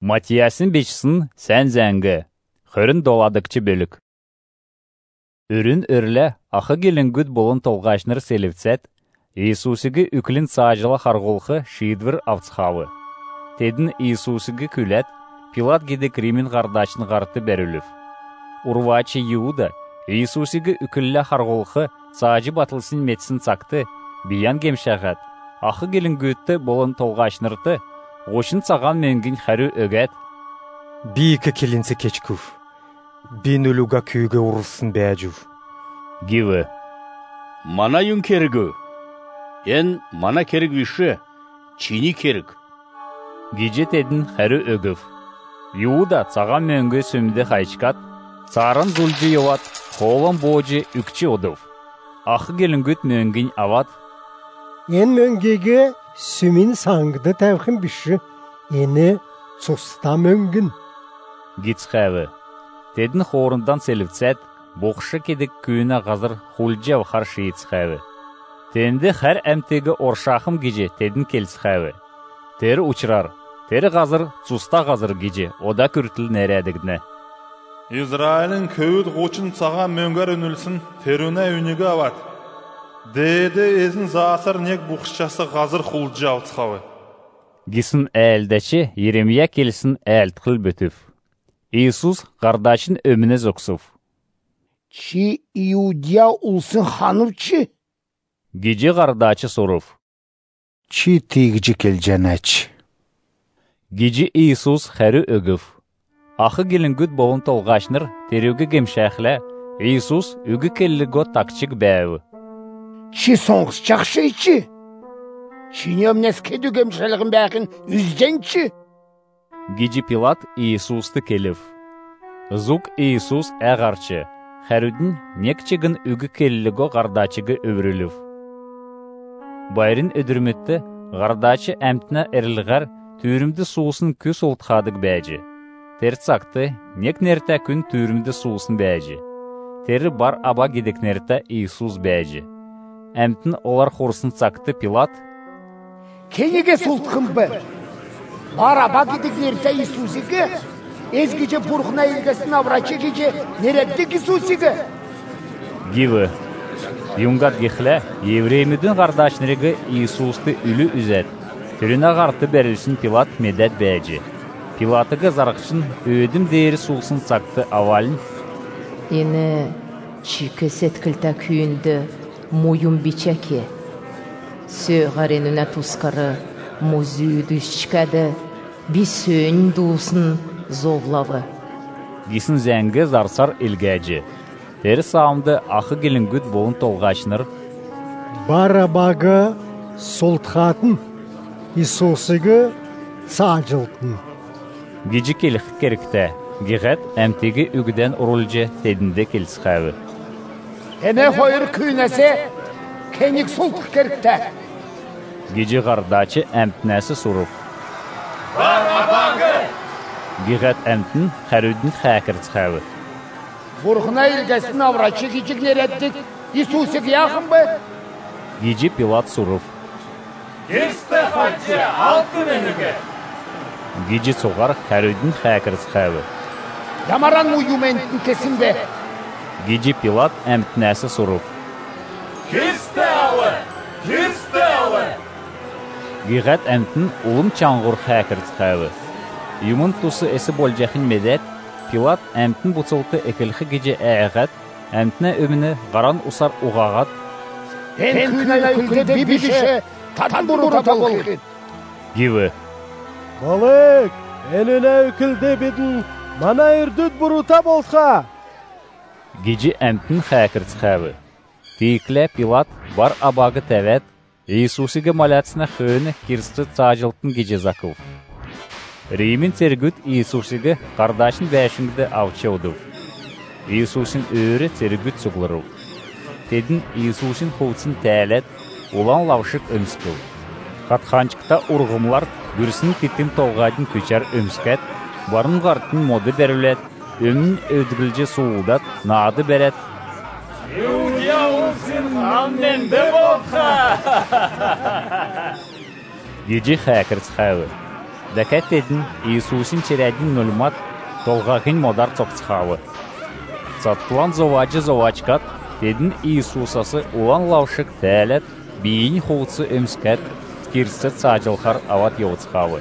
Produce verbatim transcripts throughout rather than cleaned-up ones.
Матиясын бечсін сән зәңгі, хөрін доладықчы бөлік. Үрін өрлі ақы келінгүд болын толғашныр селівцет, Иисусыгы үкілін сажылы харғолқы шидвір авцхавы. Тедін Иисусыгы күлет, Пилат гедек Римин ғардачын ғарты бәрілів. Урвачы Иуда, Иисусыгы үкілі харғолқы сажы батылсын метсін цақты, биян кемшәғат, ақы келінгүдті болын толғашнырты, Ғошын саған мөңгін xәрі өгәт. Бейкі келінсі кечкув. Бен өлуға күйге ұрылсын бәжув. Гиві. Мана юн керігі. Ен мана керік виші. Чини керік. Гиже тедін xәрі өгів. Иуда саған мөңгі сөмді қайчқат. Сарын зұлжы еват. Қолын боғжы үкчі одыв. Ақы келінгіт мөңгін ават. Ен мөңгеге Сүмін саңғыды тәвхін біші, ені сұста мөңгін. Гицхәві. Тедін хорындан селівцет, боқшы кедік күйіне ғазыр хулджав қаршы етсхәві. Тенді қәр әмтегі оршақым геже тедін келсхәві. Тері ұчырар, тері ғазыр сұста ғазыр геже, ода күртіл нәрәдігіне. Израилін көйіт ғочын саған мөңгар үнілсін, теріне үнеге ават. Деді езін заасыр нек бұқшасы ғазыр құлджы ауытқауы. Гисін әлдәчі Еремия келсін әлтқыл бөтіф. Иисус ғардачын өміне зөксіф. Чи Иудия ұлсын ханывчы? Геже ғардачы сорыф. Чи тегжі келженәч? Геже Иисус xәрі өгіф. Ақы келінгүд болын толғашныр тереугі кемшәхлі Иисус үгі келі год тақчық бәуі. Чи соңғыс жақшы ичі? Чи немнес кедігім шалығын бәкін үзденчі? Геже Пилат Иисусты келів. Зук Иисус әғарчы, xәрүдің некчігін үгі келілігі ғардачығы өвірілів. Байрын өдірметті ғардачы әмтіне әрілғар түрімді суысын күс олтқадық бәжі. Терцақты нек нерті күн түрімді суысын бәжі. Тері бар аба гедек нерті Иисус бәжі. Әмтін олар қорсын цақты Пилат. Кенеге сұлтқым бір. Бар аба гедек нерті Иисусыға, ezgice burğuna ilgesine avraçı gece neredeki Иисусыға? Гиві. Юнгат гехлі, евреймідің ғардаşнырығы Иисусты үлі үзет. Түріне ғарты бәрілсін Пилат медет бәжі. Пилатыға зарықшын өйдім дейірі сұлсын цақты авалын. Ені чикі сеткілті күйінді мойым бичеке. Сөғареніне тұсқары музүйді үшчкәді бір сөйін дұлсын зовлавы. Гисін зәңгі зарсар ilgəci. Тері сауымды ақы келінгүд болын толғашныр. Барабағы солтқатын, Иисусыға сажылтын. Геже келіқ керікті. Геғет әмтегі үгіден ұрылжы тедінде келсіқәві. Әне қойыр күйнәсе, кенік солтық керікті. Геже ғардачы әмтінәсі сұрып. Барабағы! Геғет әмтін қәрудін қәкіртіқәві. Burğuna ilgesine avraçı gecik nereddik? Иисусыға яқын бі? Геже Пилат сұрып. Кесті қатшы, алты менігі. Геже соғар қәрудін қәкіртіқәві. Ямаран мүйументін кесін бе? Геже Пилат әмтінәсі сұрып. Кесті алы! Кесті алы! Геғет әмтін ұлым чаңғыр қәкіртіқәві. Юмын тұсы әсі болжақын медет, Пилат әмтін бұцылты әкілхі геже әғат, әмтіне өміні ғаран ұсар ұғағат. Ен күнә күлді бибіші, татын бұрута болғын. Гиві. Балык, әніне үкілді бетін, мана үрдіт бұрута болса. Геже әмтін қәкіртіқәві. Тейіклі Пилат бар абағы тәвәт, Иисусыға малятсына қөні кірсті цажылтын геже закыл. Римин тергüt Иисусыға қардашын бәшіңді авчы одыв. Иисусын өрі тергüt сұғылыру. Тедін Иисусын қолсын тәлет, олан лавшық өмскіл. Қатқанчықта ұрғымлар бүрсін тетім толғадын көчер өмскәт, барын ғартын моды бәрілет, өмін өдгілжі суылдат, нады бәрет. Иудия ұлсын анменді болқа! Геже қәкіртіқәві. Дәкәт едін Иисусин черәдін нөлмат толғағын модар цоқцхавы. Цаттылан зовачы зовачкат, дедін Иисусасы улан лаушық тәлет, бейін хуғысы өмскәт, кирсі цажылхар ават еуцхавы.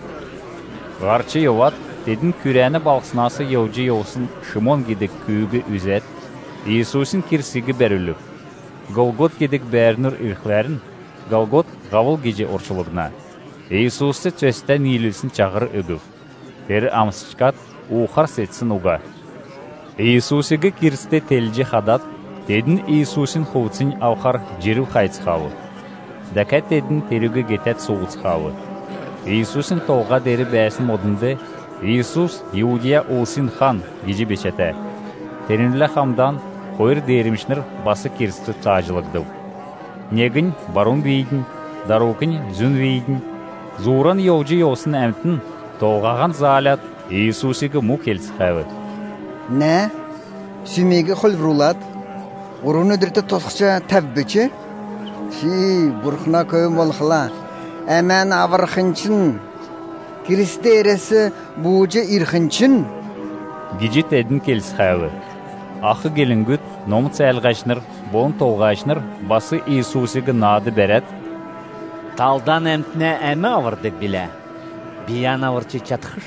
Ғарчы еуат, дедін күрәні балқсынасы еуджы еусын Шимон гедік күйігі үзет, Иисусин кирсігі бәріліп. Голгот гедік бәрінір ирхләрін, Голгот ғавыл геже оршылығына. Иисусты төстә нилүсін чағыр үгів. Тері амсычкат уқар сетсін уға. Иисусыға кирсті телжі хадат, дедін Иисусин хуғыцын ауқар жиру қайцхавы. Дәкәт дедін терігі гетет соғыцхавы. Иисусин толға дері бәсін модынды, Иисус Иудия улсын хан гежі бешеті. Терінлі хамдан қойыр дейірімшнір басы кирсті цажылығдыв. Негін барун бейдің, дарукын зүн бейдің, зуран еуджы еусын әмтін толғаған залят Иисусыға му келсіқавы. Нә? Сүмегі қол врулат? Ұрын өдірті тосқыча тәббічі? Ши, бұрқына көйім олқыла. Әмән авырқынчын. Кірісті әресі бұғычы ирқынчын. Гежет әдің келсіқавы. Ақы келінгүт, номыц әлғашныр, болын толғашныр, басы Иисусыға нады бәрәт. Талдан әмтіне әмі авырдық біле. Биян авырчы чатқыш.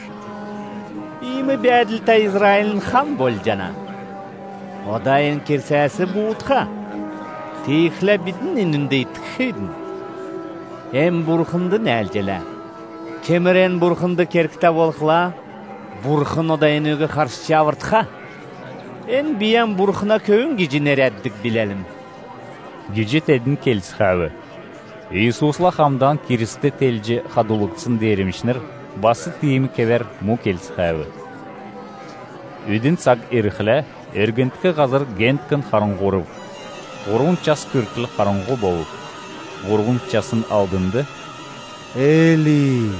Имі бәділті Израилін хан бол жана. Одайын керсәсі бұғытқа. Тейіқлі бідін үніндей тіқшейдің. Әм бұрқынды нәлжелі. Кемірен бұрқынды керкіта болқыла, бұрқын одайын өгі қаршы авыртқа. Ән биян бұрқына көйін гежінер әддік біләлім. Гежет әдің келсіқавы. Иисусла хамдан кирісті телжі қадулықсын дейірімшінір, басы тиімі кевер му келсіқавы. Үдін сақ еріқілі, әргентікі ғазыр генткін қарынғырып. Ғұрғын час күркілі қарынғы болып. Ғұрғын часын алдынды. Эли,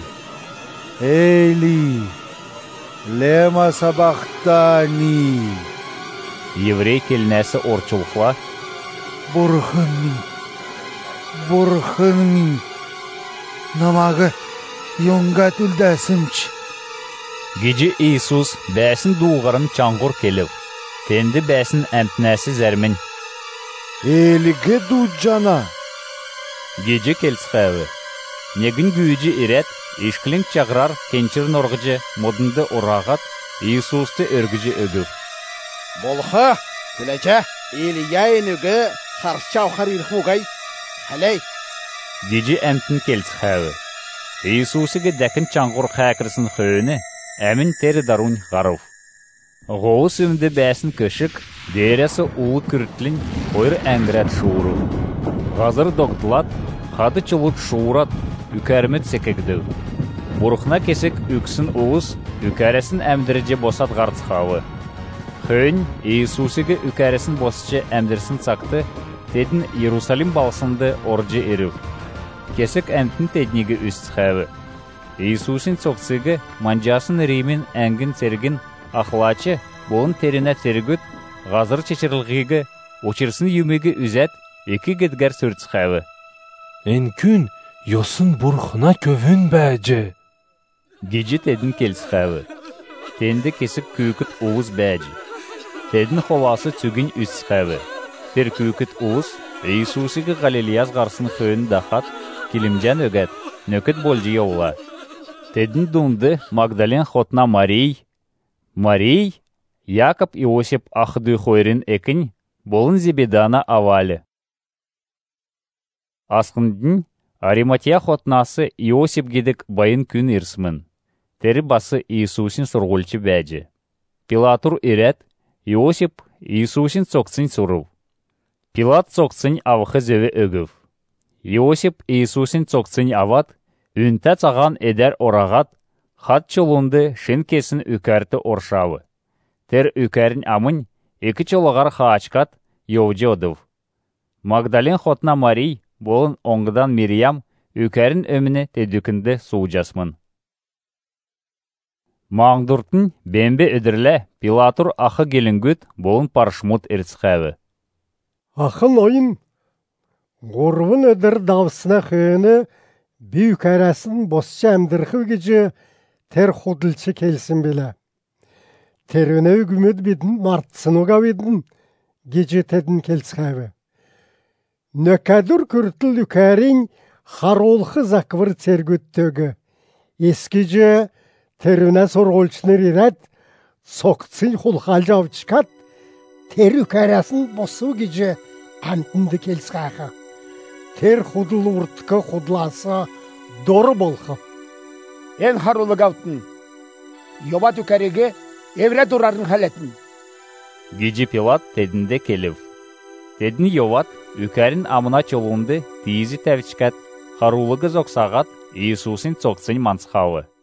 Эли, лема сабақтани. Еврей келнәсі орчылықла. Бұрхынмин, бұрхынмин, намағы йоңғат үлдәсімч. Gece Иисус бәсін дуғарын чаңғыр келіп, тенді бәсін әмтінәсі зәрмін. Элігі дуджана. Gece келсіқәві. Негін гүйджі ирет, ешкілін чағырар кенчір норғыжы модынды орағат, Иисусты өргіжі өгіп. Болха, күләчә, Илияйын үгі қаршау қар ирхуғай, қалай? Gece әмтін келсіқәві. Иисусыға дәкін чаңғыр қәкірсін қөйіні, әмін тері дарун ғаров. Ғоғыс өмді бәсін көшік, дәресі ұлы күртлін қойыр әңгірәт шуыру. Ғазыр доқтылат, қады чылыт шуырат, үкәрімет секегді. Бұрықна кесік үксін ұғыз, үкәресін әмдіріже босат ғарцқауы. Қөйін Иисусыға үкәресін босычы әмдірсін сақты, тедін Иерусалим балсынды оржы еріп. Кесік әмтін теднігі үстіқәві. Иисусин соқсыға манжасын Римин әңгін сергін ақылачы болын теріне тергіт, ғазыр чечірілғігі, очырсын юмегі үзәт, екі гедгер сөртіқәві. Эн күн yosun bұрқына көвін бәжі. Gece tedin kelsiqəvі. Tendi kesik küyküt uğuz bәжі. Tedin xolası çügün üsqəvі. Ter küyküt uğuz, Иисусыға Галилияз ғарсын xöyün дақат, kilimcan ögət, nöküt bolcı yoğla. Tedin dundı Magdalen xotna Marij. Marij, Яков Иосип ахды xöyrin ekin, bolun Zebedana avali. Asqındın, Ариматия xotnası Иосип гедік байын күн ирсмін. Тері басы Иисусин сұрғылчы бәжі. Пилатур ирет, Иосип Иисусин соқсын сұрып. Пилат соқсын авықы зөві өгіп. Иосип Иисусин соқсын ават, үнті цаған эдер орағат, хат чолунды шын кесін үкәрті оршавы. Тер үкәрін амын, екі чолығар хаачкат еуджы одып. Магдален xotna Марij, болын оңғыдан Мириям, үкәрін өміні тедүкінді суғжасмын. Маңдұртын бәмбе өдірлі Пилатур ақы келінгүт болын паршмут әрсіқәві. Ақын ойын, ғұрвын өдір давсына қөйіні Büyük arasın bosça emdirхив gece ter hudilçe kelsin bile. Teröne hükümет bidin martsınoga bidin gece tedin kelskave. Nökadur kürtül yukarin harolхы zakvır tergüttögü. Eskice teröne sorgolçnır irat soqtsın hulhalcav çıkat ter yukarasın bosu gece antındı kelskave. Ter hudul urtkı hudlasa doğru bolxı. En harulu gavtın. Yoba tükerege evre durarın haletin. Gece Pilat tedinde keliv. Tedini Yovat ükerin amına çolundu tizi tevçikat haruluğu zoksağat İsusin çoqsın mansxavı.